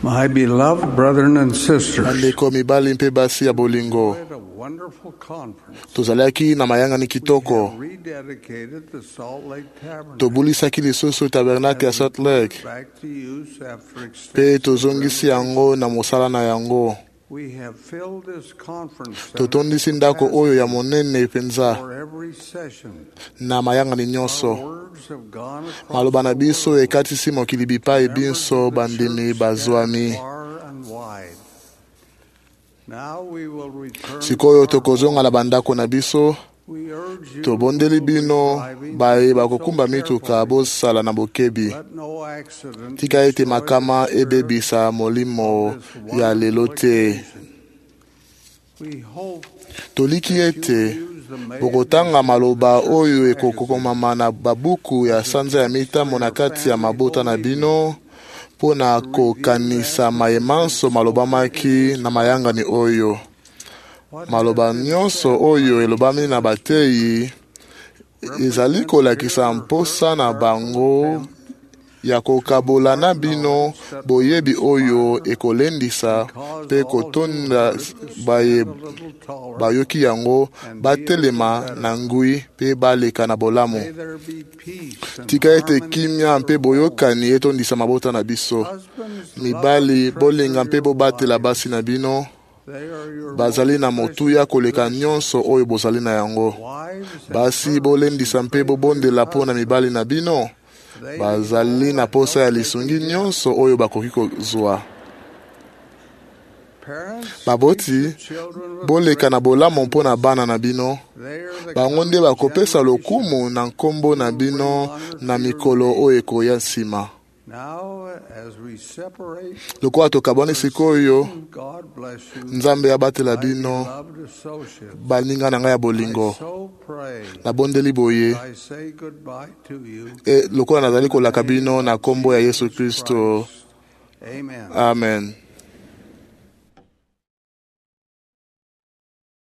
My beloved brethren and sisters, Bandeko mibali mpe basi ya bolingo, we had a wonderful conference. tozalaki na mayanga ni kitoko. We rededicated the Salt Lake Tabernacle Tobulisaki lisusu tabernacle ya Salt Lake, back to use after pe extensive tozongisi yango na mosala na yango. We have filled this conference center Totondisi ndako oyo ya monene penza for every session. na mayanga ni nyonso. Words have gone across Maloba na the biso world. ekatisi mokili bipai binso bandimi bazwami. Far and wide. Now we will return Sikoyo to our tokozonga na bandako na biso. We urge you Tobondeli bino driving, baye be bakokumba so mituka careful. bosala na bokebi. Let no accident Tika ete destroy makama the spirit ebebisa molimo of this ya wonderful lelo te. occasion. We hope Toliki that ete you use the maid bokotanga maloba oyo magazine ekokomama na babuku ya sanza ya mitambo na kati ya mabota na bino mpo na kokanisa mayemanso maloba maki na mayangani oyo. Maloba nyonso oyo elobami na bateyi ezali kolakisa mposa na bango ya kokabola na bino boyebi oyo ekolendisa mpe kotonda bayoki yango batelema na ngui mpe baleka na bolamu. May there be peace and Tika ete harmony kimia mpe boyokani etondisa mabota na biso. Husbands, Mibali love, bolenga mpe treasure your bobatela wives. basi na bino. They are your Bazali na most motuya precious koleka possession. nyonso oyo bozali na yango. Wives and Basi husbands bolendisa mpe pray for bobondela your mpo na husbands. mibali na bino. They Bazali na posa ya lisungi nyonso oyo bakoki kozwa. Parents, Baboti teach your children with boleka na bolamu mpo na bana na bino. They are the Bango nde coming bakopesa generation. lokumu na nkombo na bino na mikolo oyo ekoya nsima. Now, as we separate, Lokola tokabwani sikoyo, God bless you, Nzambe abatela my bino beloved associates. baninga na ngai ya I bolingo. so pray Nabondeli boye, I say goodbye to you. lokola nazali kolaka bino na nkombo ya Yesu Kristo. Amen. Amen.